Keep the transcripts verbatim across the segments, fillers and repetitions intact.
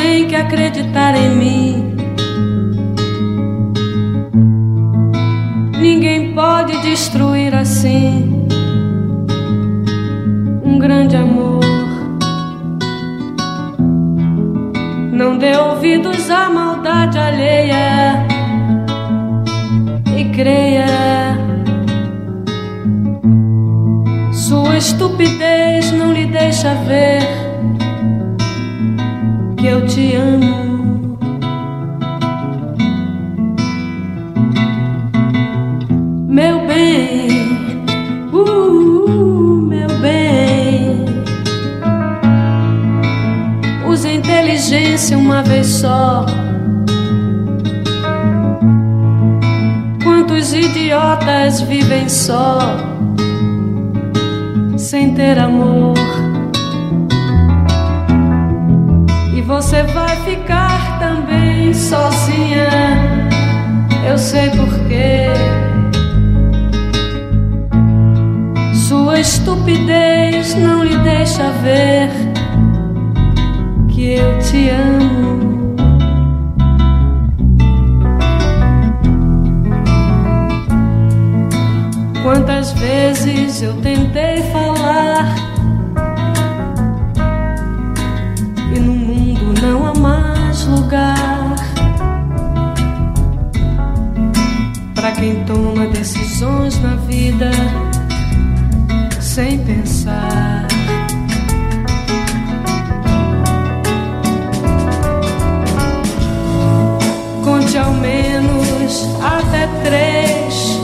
tem que acreditar em mim. Ninguém pode destruir assim um grande amor. Não dê ouvidos à maldade alheia e creia. Sua estupidez não lhe deixa ver que eu te amo. Meu bem, uh, meu bem, use a inteligência uma vez só. Quantos idiotas vivem só, sem ter amor. E você vai ficar também sozinha, eu sei porquê. Sua estupidez não lhe deixa ver que eu te amo. Quantas vezes eu tentei falar e no mundo não há mais lugar pra quem toma decisões na vida sem pensar. Conte ao menos até três.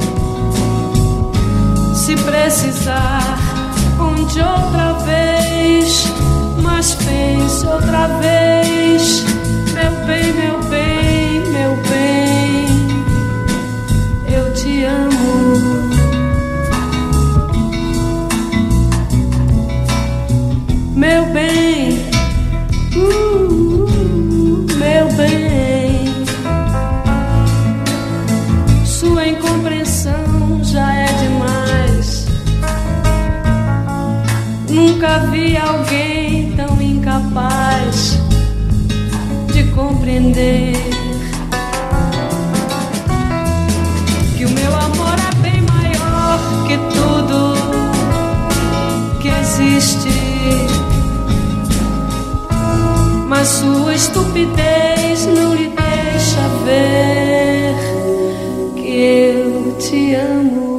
Se precisar, conte outra vez, mas pense outra vez. Meu bem, meu bem, meu bem, eu te amo. Meu bem, uh, uh, meu bem, sua incompreensão já é demais. Nunca vi alguém tão incapaz de compreender que o meu amor é bem maior que tudo que existe. Mas sua estupidez não lhe deixa ver que eu te amo.